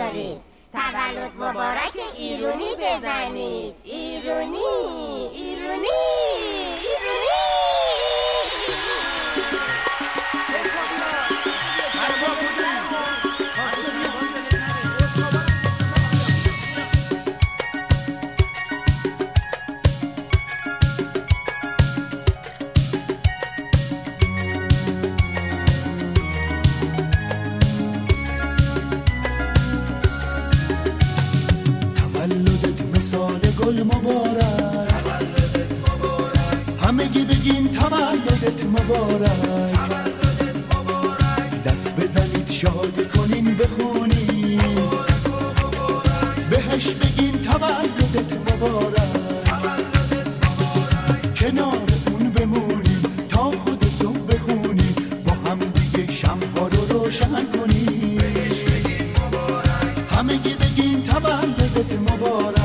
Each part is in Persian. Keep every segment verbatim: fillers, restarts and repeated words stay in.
بذارید، تولد مبارک ایرونی بزنید. ایرونی ایرونی ایرونی. گل مبارک، تولدت مبارک، همگی بگین تولدت مبارک، تولدت مبارک، دست بزنید شادی کنین بخونین مبارک و مبارک، بهش بگین تولدت مبارک، تولدت مبارک، کنار اون بمونین تا خود صبح بخونین، با هم دیگه شمع‌ها رو روشن کنین، بهش بگین مبارک، همگی بگین تولدت مبارک.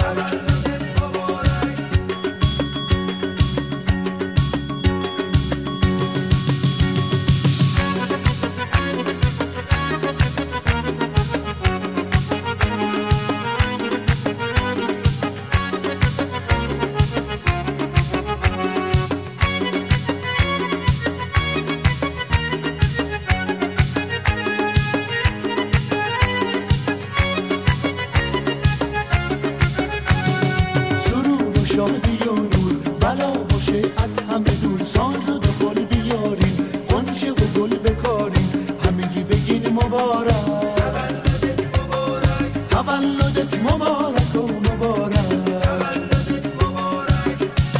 شادی و نور بلا باشه از همه دور، ساز و دخل بیارین غنچه و گل بکارین، همگی بگین مبارک، تولدت مبارک، تولدت مبارک و مبارک، تولدت مبارک.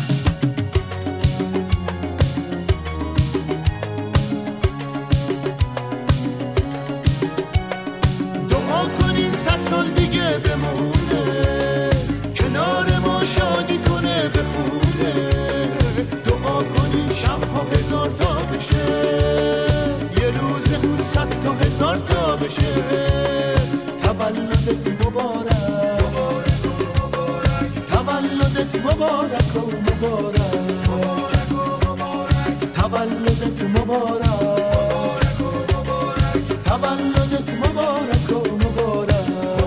دعا کنین صد سال دیگه بمونه، کنار ما شادی کنه بخونه، دعا کنین شب‌ها هزار تا بشه، یه روز اون صد تا هزار تا بشه، تولدت مبارک، تولدت مبارک و مبارک، تولدت مبارک، تولدت مبارک و مبارک.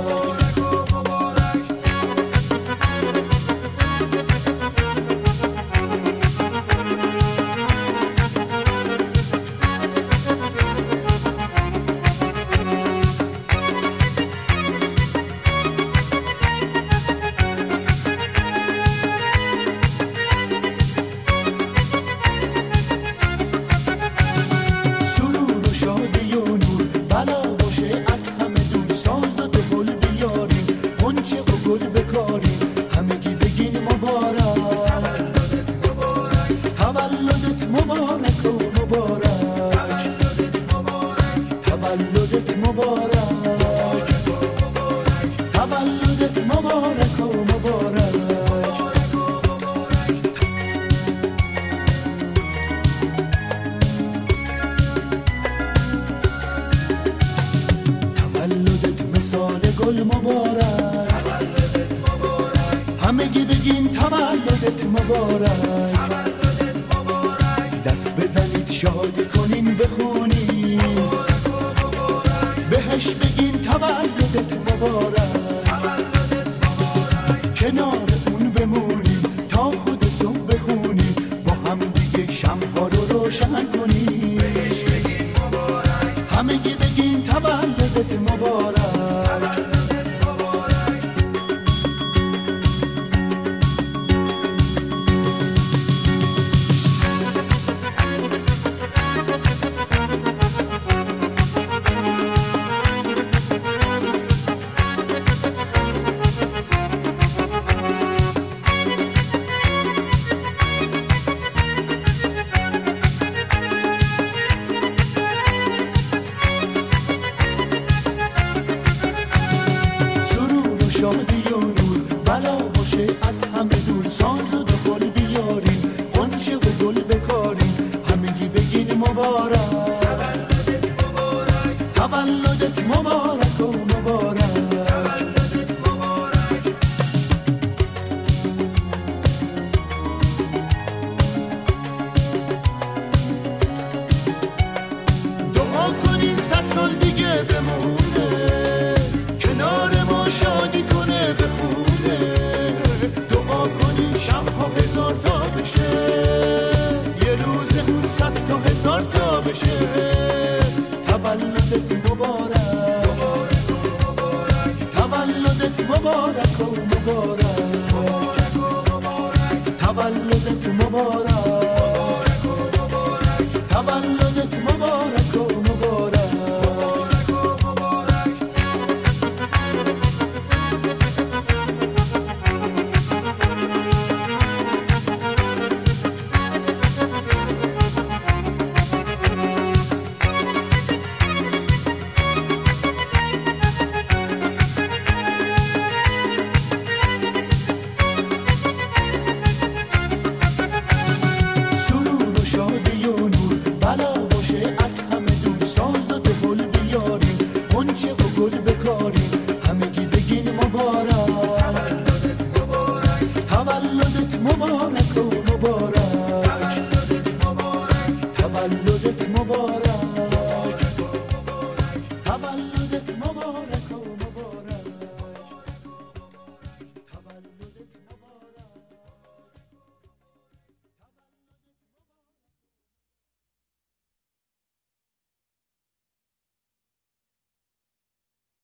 گل مبارک، تولدت مبارک، همگی بگین تولدت مبارک، تولدت مبارک، دست بزنید شادی کنین بخونین مبارک و مبارک، بهش بگین تولدت مبارک، تولدت مبارک، کنار اون بمونین تا خود صبح بخونین، با هم دیگه شمع‌ها رو روشن کنین، بهش بگین مبارک، همگی بگین تولدت مبارک. شادی و نور بلا باشه از همه دور، ساز و دخل بیارین غنچه و گل بکارین، همگی بگین مبارک، تولدت مبارک، تولدت مبارک و مبارک، تولدت مبارک. دعا کنین صد سال دیگه بمونه، مبارک و مبارک